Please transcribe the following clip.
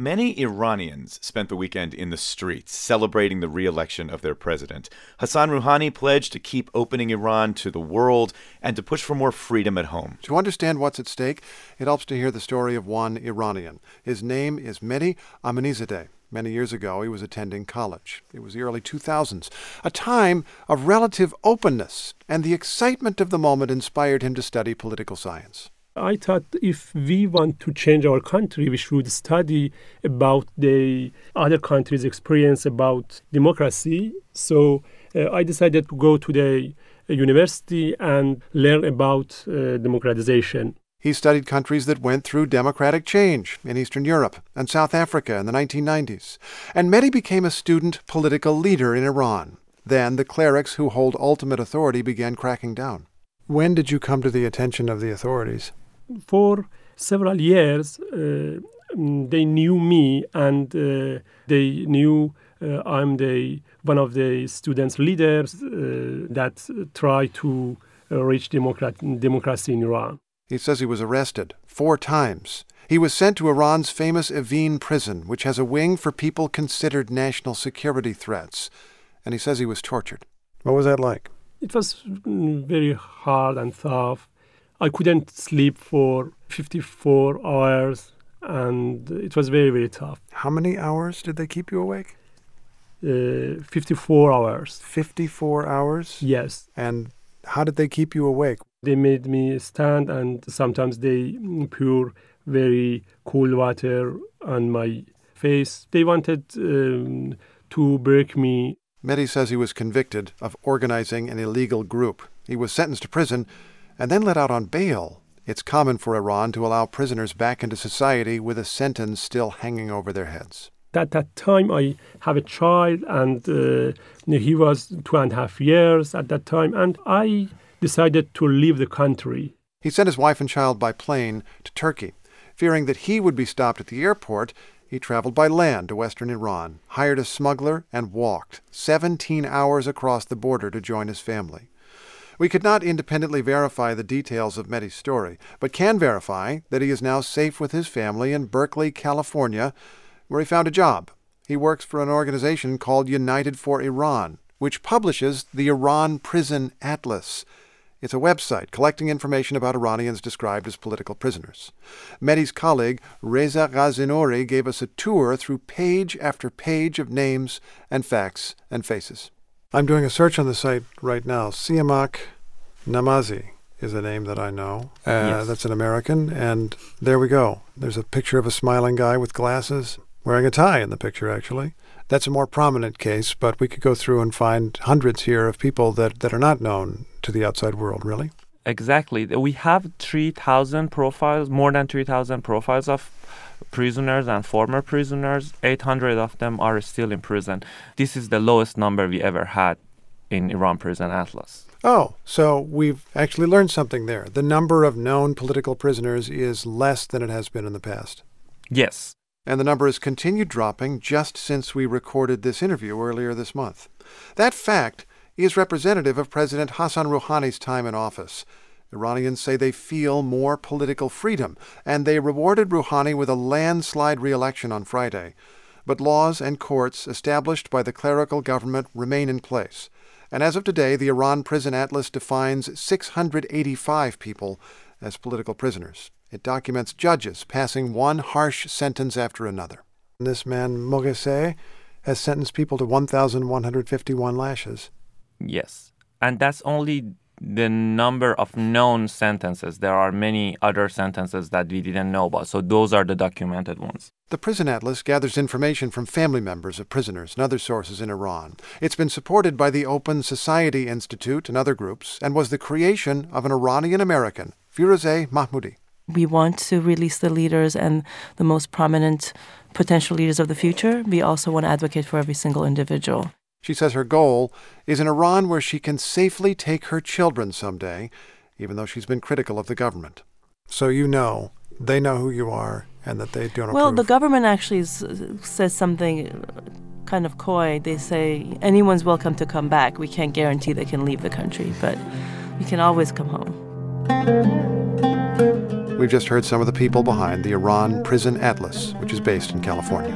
Many Iranians spent the weekend in the streets celebrating the re-election of their president. Hassan Rouhani pledged to keep opening Iran to the world and to push for more freedom at home. To understand what's at stake, it helps to hear the story of one Iranian. His name is Mehdi Amenizadeh. Many years ago, he was attending college. It was the early 2000s, a time of relative openness, and the excitement of the moment inspired him to study political science. I thought if we want to change our country, we should study about the other countries' experience about democracy. So I decided to go to the university and learn about democratization. He studied countries that went through democratic change in Eastern Europe and South Africa in the 1990s. And Mehdi became a student political leader in Iran. Then the clerics who hold ultimate authority began cracking down. When did you come to the attention of the authorities? For several years, they knew me, and they knew I'm one of the students' leaders that try to reach democracy in Iran. He says he was arrested 4 times. He was sent to Iran's famous Evin prison, which has a wing for people considered national security threats. And he says he was tortured. What was that like? It was very hard and tough. I couldn't sleep for 54 hours, and it was very, very tough. How many hours did they keep you awake? 54 hours. 54 hours? Yes. And how did they keep you awake? They made me stand, and sometimes they pour very cool water on my face. They wanted to break me. Mehdi says he was convicted of organizing an illegal group. He was sentenced to prison and then let out on bail. It's common for Iran to allow prisoners back into society with a sentence still hanging over their heads. At that time, I have a child, and he was 2.5 years at that time, and I decided to leave the country. He sent his wife and child by plane to Turkey. Fearing that he would be stopped at the airport, he traveled by land to western Iran, hired a smuggler, and walked 17 hours across the border to join his family. We could not independently verify the details of Mehdi's story, but can verify that he is now safe with his family in Berkeley, California, where he found a job. He works for an organization called United for Iran, which publishes the Iran Prison Atlas. It's a website collecting information about Iranians described as political prisoners. Mehdi's colleague, Reza Ghazinori, gave us a tour through page after page of names and facts and faces. I'm doing a search on the site right now. Siamak Namazi is a name that I know. Yes. That's an American, and there we go. There's a picture of a smiling guy with glasses, wearing a tie in the picture, actually. That's a more prominent case, but we could go through and find hundreds here of people that are not known to the outside world, really. Exactly. We have 3,000 profiles, more than 3,000 profiles of prisoners and former prisoners. 800 of them are still in prison. This is the lowest number we ever had in Iran Prison Atlas. Oh, so we've actually learned something there. The number of known political prisoners is less than it has been in the past. Yes. And the number has continued dropping just since we recorded this interview earlier this month. That fact is representative of President Hassan Rouhani's time in office. Iranians say they feel more political freedom, and they rewarded Rouhani with a landslide re-election on Friday. But laws and courts established by the clerical government remain in place. And as of today, the Iran Prison Atlas defines 685 people as political prisoners. It documents judges passing one harsh sentence after another. This man, Mogheseh, has sentenced people to 1,151 lashes. Yes. And that's only the number of known sentences. There are many other sentences that we didn't know about. So those are the documented ones. The Prison Atlas gathers information from family members of prisoners and other sources in Iran. It's been supported by the Open Society Institute and other groups, and was the creation of an Iranian-American, Firuzeh Mahmoudi. We want to release the leaders and the most prominent potential leaders of the future. We also want to advocate for every single individual. She says her goal is an Iran where she can safely take her children someday, even though she's been critical of the government. So they know who you are, and that they don't approve. Well, the government actually says something kind of coy. They say anyone's welcome to come back. We can't guarantee they can leave the country, but you can always come home. We've just heard some of the people behind the Iran Prison Atlas, which is based in California.